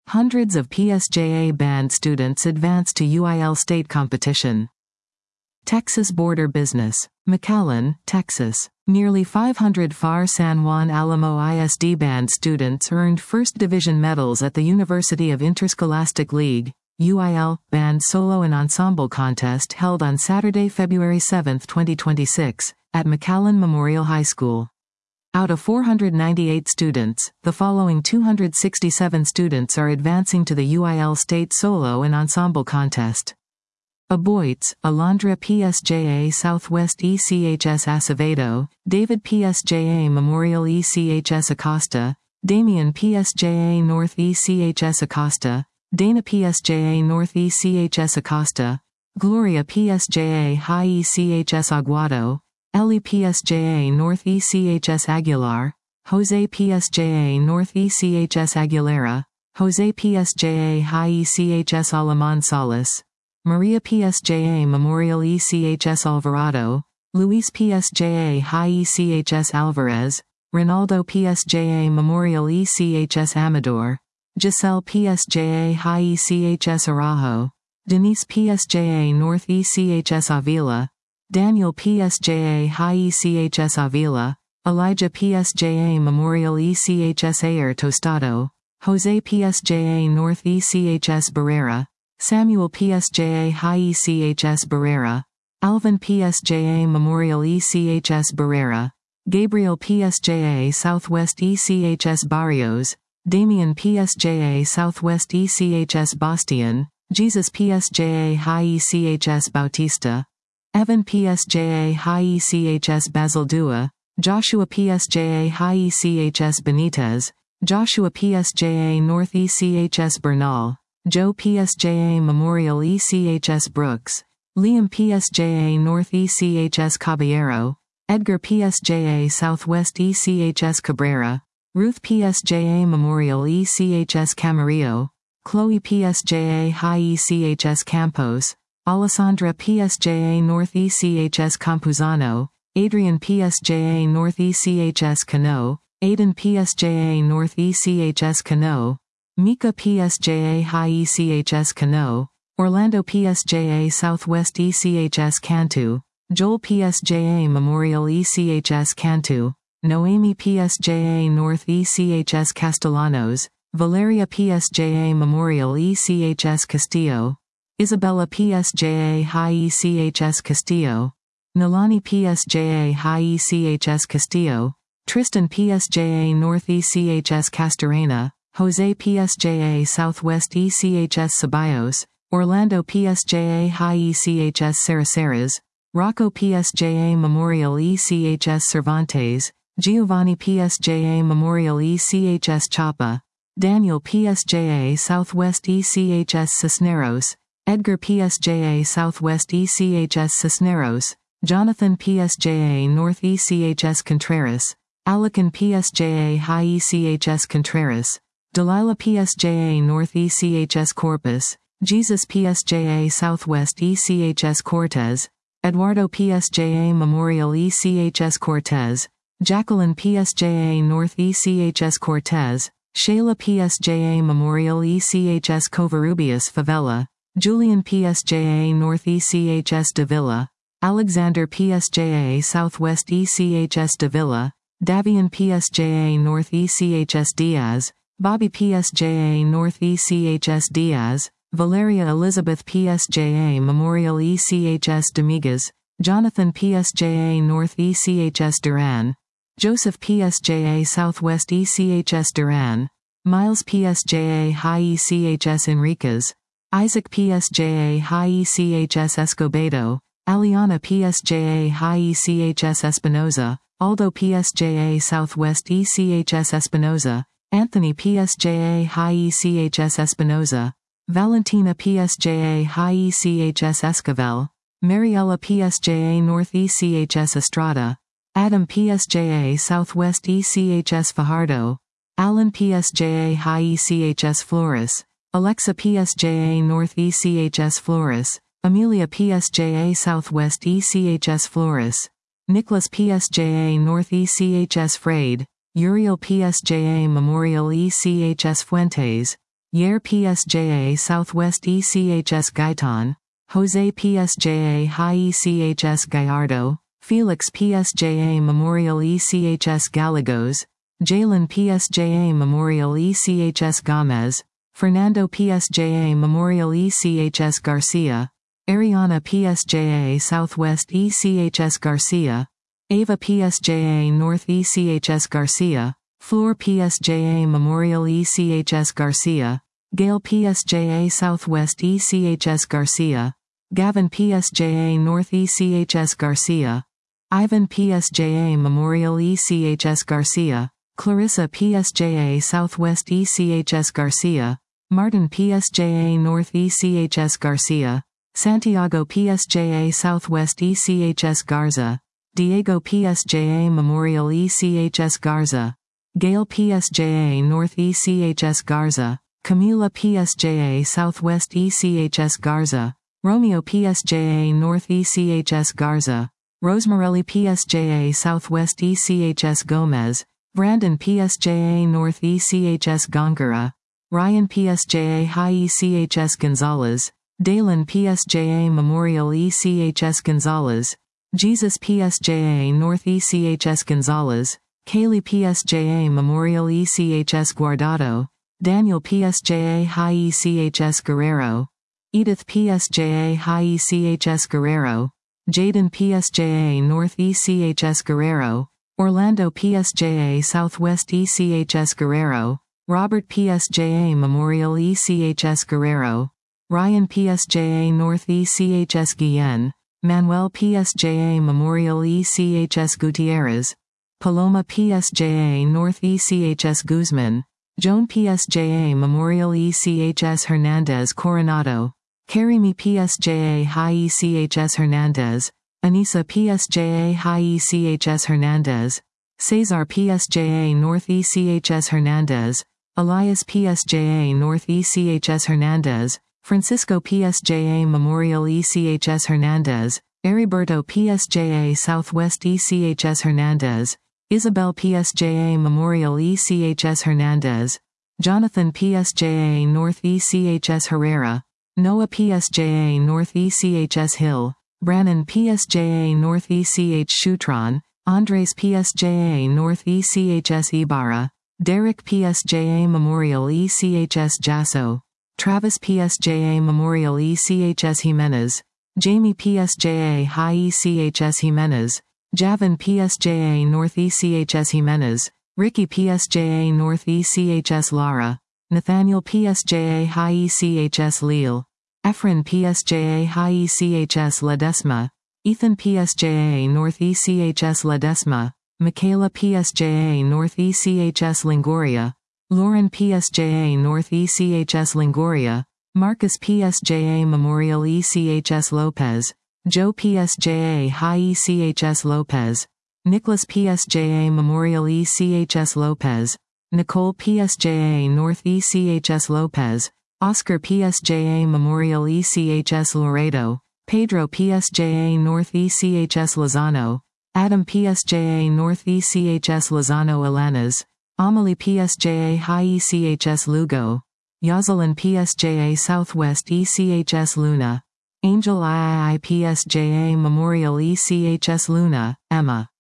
Hundreds of PSJA band students advance to UIL state competition. Texas Border Business. McAllen, Texas. Nearly 500 FAR San Juan Alamo ISD band students earned First Division medals at the University of Interscholastic League, UIL, Band Solo and Ensemble Contest held on Saturday, February 7, 2026, at McAllen Memorial High School. Out of 498 students, the following 267 students are advancing to the UIL State Solo and Ensemble Contest. Aboitz, Alondra PSJA Southwest ECHS Acevedo, David PSJA Memorial ECHS Acosta, Damian PSJA North ECHS Acosta, Dana PSJA North ECHS Acosta, Gloria PSJA High ECHS Aguado, Ellie PSJA North ECHS Aguilar, Jose PSJA North ECHS Aguilera, Jose PSJA High ECHS Alamán Salas, Maria PSJA Memorial ECHS Alvarado, Luis PSJA High ECHS Alvarez, Ronaldo PSJA Memorial ECHS Amador, Giselle PSJA High ECHS Araujo, Denise PSJA North ECHS Avila, Daniel PSJA High ECHS Avila, Elijah PSJA Memorial ECHS Ayer Tostado, Jose PSJA North ECHS Barrera, Samuel PSJA High ECHS Barrera, Alvin PSJA Memorial ECHS Barrera, Gabriel PSJA Southwest ECHS Barrios, Damian PSJA Southwest ECHS Bastian, Jesus PSJA High ECHS Bautista, Evan PSJA High ECHS Basildua, Joshua PSJA High ECHS Benitez, Joshua PSJA North ECHS Bernal, Joe PSJA Memorial ECHS Brooks, Liam PSJA North ECHS Caballero, Edgar PSJA Southwest ECHS Cabrera, Ruth PSJA Memorial ECHS Camarillo, Chloe PSJA High ECHS Campos, Alessandra PSJA North ECHS Campuzano, Adrian PSJA North ECHS Cano, Aiden PSJA North ECHS Cano, Mika PSJA High ECHS Cano, Orlando PSJA Southwest ECHS Cantu, Joel PSJA Memorial ECHS Cantu, Noemi PSJA North ECHS Castellanos, Valeria PSJA Memorial ECHS Castillo, Isabella PSJA High ECHS Castillo, Nalani PSJA High ECHS Castillo, Tristan PSJA North ECHS Castorena, Jose PSJA Southwest ECHS Ceballos, Orlando PSJA High ECHS Saraceras, Rocco PSJA Memorial ECHS Cervantes, Giovanni PSJA Memorial ECHS Chapa, Daniel PSJA Southwest ECHS Cisneros, Edgar PSJA Southwest ECHS Cisneros, Jonathan PSJA North ECHS Contreras, Alakan PSJA High ECHS Contreras, Delilah PSJA North ECHS Corpus, Jesus PSJA Southwest ECHS Cortez, Eduardo PSJA Memorial ECHS Cortez, Jacqueline PSJA North ECHS Cortez, Shayla PSJA Memorial ECHS Covarrubias Favela, Julian PSJA North ECHS Davila, Alexander PSJA Southwest ECHS Davila, Davian PSJA North ECHS Diaz, Bobby PSJA North ECHS Diaz, Valeria Elizabeth PSJA Memorial ECHS Dominguez, Jonathan PSJA North ECHS Duran, Joseph PSJA Southwest ECHS Duran, Miles PSJA High ECHS Enriquez, Isaac PSJA High ECHS Escobedo, Aliana PSJA High ECHS Espinoza, Aldo PSJA Southwest ECHS Espinoza, Anthony PSJA High ECHS Espinoza, Valentina PSJA High ECHS Esquivel, Mariella PSJA North ECHS Estrada, Adam PSJA Southwest ECHS Fajardo, Alan PSJA High ECHS Flores, Alexa PSJA North ECHS Flores, Amelia PSJA Southwest ECHS Flores, Nicholas PSJA North ECHS Frade, Uriel PSJA Memorial ECHS Fuentes, Yair PSJA Southwest ECHS Gaitan, Jose PSJA High ECHS Gallardo, Felix PSJA Memorial ECHS Gallegos, Jalen PSJA Memorial ECHS Gomez, Fernando PSJA Memorial ECHS Garcia, Ariana PSJA Southwest ECHS Garcia, Ava PSJA North ECHS Garcia, Floor PSJA Memorial ECHS Garcia, Gail PSJA Southwest ECHS Garcia, Gavin PSJA North ECHS Garcia, Ivan PSJA Memorial ECHS Garcia, Clarissa PSJA Southwest ECHS Garcia, Martin PSJA North ECHS Garcia, Santiago PSJA Southwest ECHS Garza, Diego PSJA Memorial ECHS Garza, Gail PSJA North ECHS Garza, Camila PSJA Southwest ECHS Garza, Romeo PSJA North ECHS Garza, Rosemarelli PSJA Southwest ECHS Gomez, Brandon PSJA North ECHS Gongora, Ryan PSJA High ECHS Gonzalez, Dalen PSJA Memorial ECHS Gonzalez, Jesus PSJA North ECHS Gonzalez, Kaylee PSJA Memorial ECHS Guardado, Daniel PSJA High ECHS Guerrero, Edith PSJA High ECHS Guerrero, Jaden PSJA North ECHS Guerrero, Orlando PSJA Southwest ECHS Guerrero, Robert PSJA Memorial ECHS Guerrero, Ryan PSJA North ECHS Guillen, Manuel PSJA Memorial ECHS Gutierrez, Paloma PSJA North ECHS Guzman, Joan PSJA Memorial ECHS Hernandez Coronado, Karimi PSJA High ECHS Hernandez, Anissa PSJA High ECHS Hernandez, Cesar PSJA North ECHS Hernandez, Elias PSJA North ECHS Hernandez, Francisco PSJA Memorial ECHS Hernandez, Heriberto PSJA Southwest ECHS Hernandez, Isabel PSJA Memorial ECHS Hernandez, Jonathan PSJA North ECHS Herrera, Noah PSJA North ECHS Hill, Brannon PSJA North ECH Shutron, Andres PSJA North ECHS Ibarra, Derek PSJA Memorial ECHS Jasso, Travis PSJA Memorial ECHS Jimenez, Jamie PSJA High ECHS Jimenez, Javin PSJA North ECHS Jimenez, Ricky PSJA North ECHS Lara, Nathaniel PSJA High ECHS Lille, Efren PSJA High ECHS Ledesma, Ethan PSJA North ECHS Ledesma, Michaela PSJA North ECHS Longoria, Lauren PSJA North ECHS Longoria, Marcus PSJA Memorial ECHS Lopez, Joe PSJA High ECHS Lopez, Nicholas PSJA Memorial ECHS Lopez, Nicole PSJA North ECHS Lopez, Oscar PSJA Memorial ECHS Laredo, Pedro PSJA North ECHS Lozano, Adam PSJA North ECHS Lozano Alanas, Amelie PSJA High ECHS Lugo, Yoselin PSJA Southwest ECHS Luna, Angel III PSJA Memorial ECHS Luna, Emma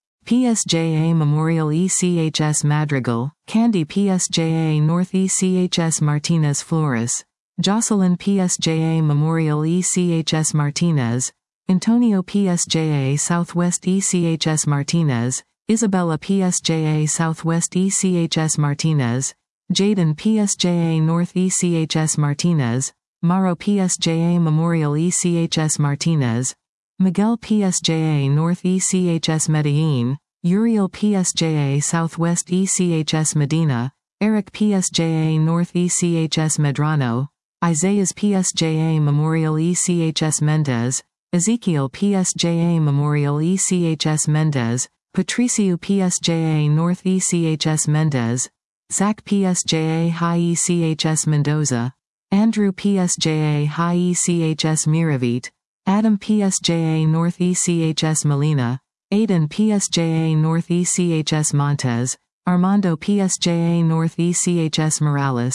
PSJA Memorial ECHS Madrigal, Candy PSJA North ECHS Martinez Flores, Jocelyn PSJA Memorial ECHS Martinez, Antonio PSJA Southwest ECHS Martinez, Isabella PSJA Southwest ECHS Martinez, Jaden PSJA North ECHS Martinez, Maro PSJA Memorial ECHS Martinez, Miguel PSJA North ECHS Medellin, Uriel PSJA Southwest ECHS Medina, Eric PSJA North ECHS Medrano, Isaiah's PSJA Memorial ECHS Mendez, Ezekiel PSJA Memorial ECHS Mendez, Patricio PSJA North ECHS Mendez, Zach PSJA High ECHS Mendoza, Andrew PSJA High ECHS Miravit, Adam PSJA North ECHS Molina, Aiden PSJA North ECHS Montes, Armando PSJA North ECHS Morales,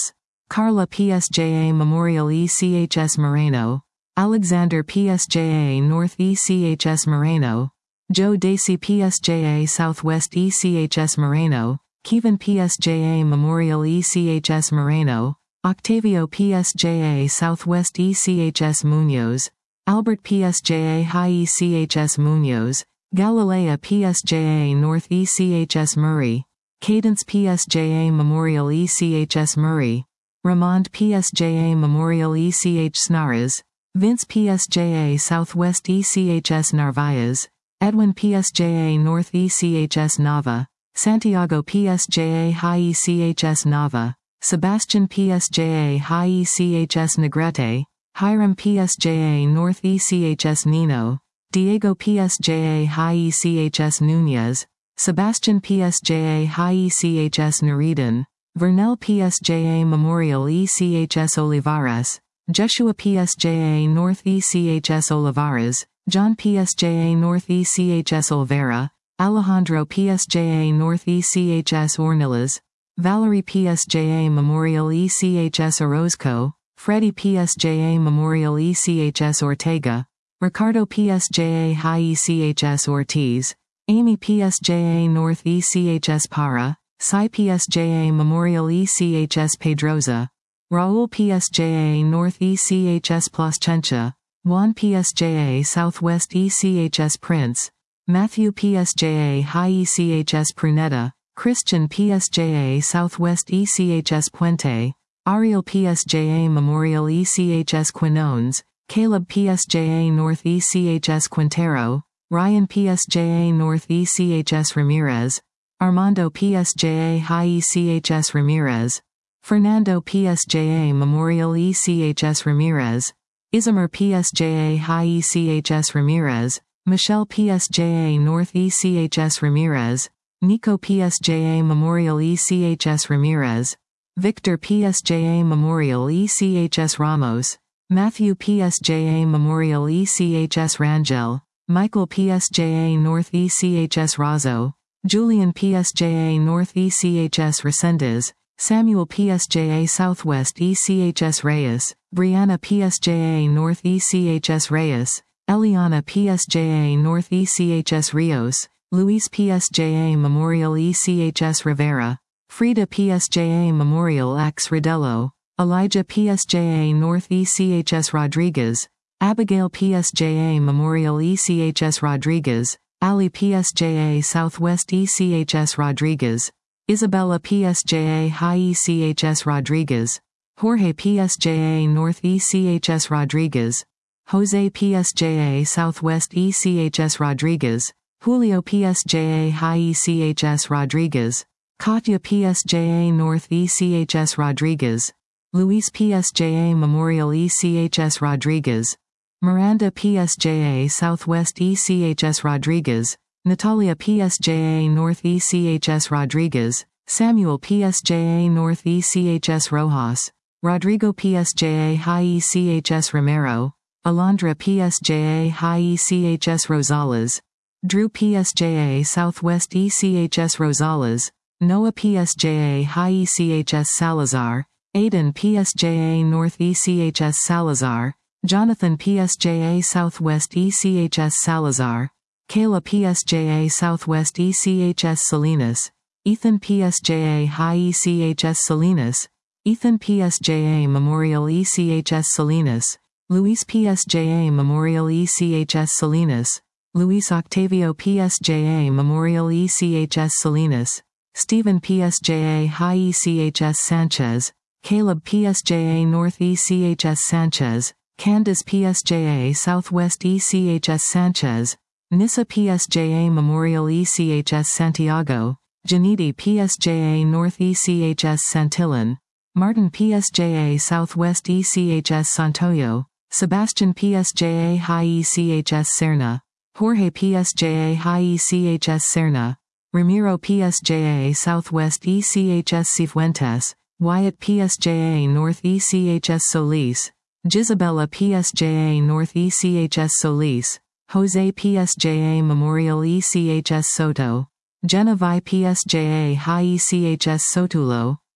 Carla PSJA Memorial ECHS Moreno, Alexander PSJA North ECHS Moreno, Joe Dacey PSJA Southwest ECHS Moreno, Kevin PSJA Memorial ECHS Moreno, Octavio PSJA Southwest ECHS Munoz, Albert PSJA High ECHS Munoz, Galilea PSJA North ECHS Murray, Cadence PSJA Memorial ECHS Murray, Ramond PSJA Memorial ECH Snares, Vince PSJA Southwest ECHS Narvaez, Edwin PSJA North ECHS Nava, Santiago PSJA High ECHS Nava, Sebastian PSJA High ECHS Negrete, Hiram PSJA North ECHS Nino, Diego PSJA High ECHS Nunez, Sebastian PSJA High ECHS Nuridan, Vernell PSJA Memorial ECHS Olivares, Joshua PSJA North ECHS Olivares, John PSJA North ECHS Olvera, Alejandro PSJA North ECHS Ornelas, Valerie PSJA Memorial ECHS Orozco, Freddie PSJA Memorial ECHS Ortega, Ricardo PSJA High ECHS Ortiz, Amy PSJA North ECHS Para, Cy PSJA Memorial ECHS Pedroza, Raul PSJA North ECHS Plasencia, Juan PSJA Southwest ECHS Prince, Matthew PSJA High ECHS Pruneta, Christian PSJA Southwest ECHS Puente, Ariel PSJA Memorial ECHS Quinones, Caleb PSJA North ECHS Quintero, Ryan PSJA North ECHS Ramirez, Armando PSJA High ECHS Ramirez, Fernando PSJA Memorial ECHS Ramirez, Isamar PSJA High ECHS Ramirez, Michelle PSJA North ECHS Ramirez, Nico PSJA Memorial ECHS Ramirez, Victor PSJA Memorial ECHS Ramos, Matthew PSJA Memorial ECHS Rangel, Michael PSJA North ECHS Razo, Julian PSJA North ECHS Resendez, Samuel PSJA Southwest ECHS Reyes, Brianna PSJA North ECHS Reyes, Eliana PSJA North ECHS Rios, Luis PSJA Memorial ECHS Rivera, Frida PSJA Memorial X Rodello, Elijah PSJA North ECHS Rodriguez, Abigail PSJA Memorial ECHS Rodriguez, Ali PSJA Southwest ECHS Rodriguez, Isabella PSJA High ECHS Rodriguez, Jorge PSJA North ECHS Rodriguez, Jose PSJA Southwest ECHS Rodriguez, Julio PSJA High ECHS Rodriguez, Katya PSJA North ECHS Rodriguez, Luis PSJA Memorial ECHS Rodriguez, Miranda PSJA Southwest ECHS Rodriguez, Natalia PSJA North ECHS Rodriguez, Samuel PSJA North ECHS Rojas, Rodrigo PSJA High ECHS Romero, Alondra PSJA High ECHS Rosales, Drew PSJA Southwest ECHS Rosales, Noah PSJA High ECHS Salazar, Aiden PSJA North ECHS Salazar, Jonathan PSJA Southwest ECHS Salazar, Kayla PSJA Southwest ECHS Salinas, Ethan PSJA High ECHS Salinas, Ethan PSJA Memorial ECHS Salinas, Luis PSJA Memorial ECHS Salinas, Luis Octavio PSJA Memorial ECHS Salinas, Stephen PSJA High ECHS Sanchez, Caleb PSJA North ECHS Sanchez, Candace PSJA Southwest ECHS Sanchez, Nissa PSJA Memorial ECHS Santiago, Janiti PSJA North ECHS Santillan, Martin PSJA Southwest ECHS Santoyo, Sebastian PSJA High ECHS Serna, Jorge PSJA High ECHS Serna, Ramiro PSJA Southwest ECHS Cifuentes, Wyatt PSJA North ECHS Solis, Gisabella PSJA North ECHS Solis, Jose PSJA Memorial ECHS Soto, Jenna Vi PSJA High ECHS Sotulo,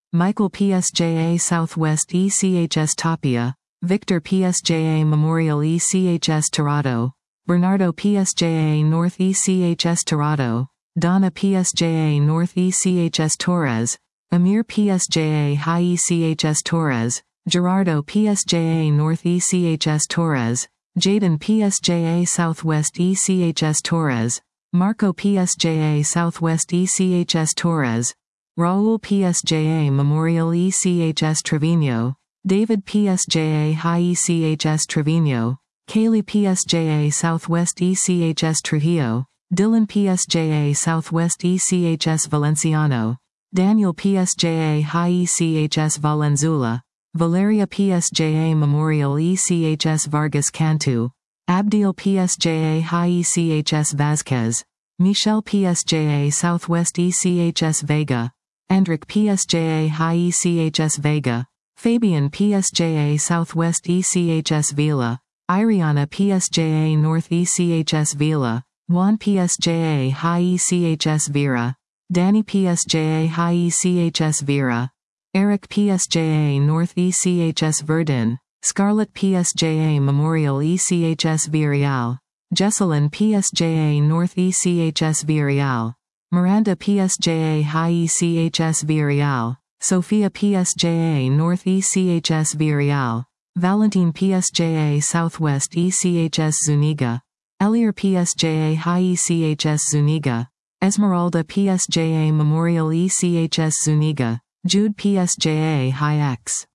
Michael PSJA Southwest ECHS Tapia, Victor PSJA Memorial ECHS Tirado, Bernardo PSJA North ECHS Tirado, Donna PSJA North ECHS Torres, Amir PSJA High ECHS Torres, Gerardo PSJA North ECHS Torres, Jaden PSJA Southwest ECHS Torres, Marco PSJA Southwest ECHS Torres, Raul PSJA Memorial ECHS Trevino, David PSJA High ECHS Trevino, Kaylee PSJA Southwest ECHS Trujillo, Dylan PSJA Southwest ECHS Valenciano, Daniel PSJA High ECHS Valenzuela, Valeria PSJA Memorial ECHS Vargas Cantu, Abdiel PSJA High ECHS Vazquez, Michelle PSJA Southwest ECHS Vega, Andric PSJA High ECHS Vega, Fabian PSJA Southwest ECHS Vila, Iriana PSJA North ECHS Vila, Juan PSJA High ECHS Vera, Danny PSJA High ECHS Vera, Eric PSJA North ECHS Verdun, Scarlett PSJA Memorial ECHS Villarreal, Jesselyn PSJA North ECHS Villarreal, Miranda PSJA High ECHS Villarreal, Sophia PSJA North ECHS Villarreal, Valentine PSJA Southwest ECHS Zuniga, Elier PSJA High ECHS Zuniga, Esmeralda PSJA Memorial ECHS Zuniga, Jude PSJA High X.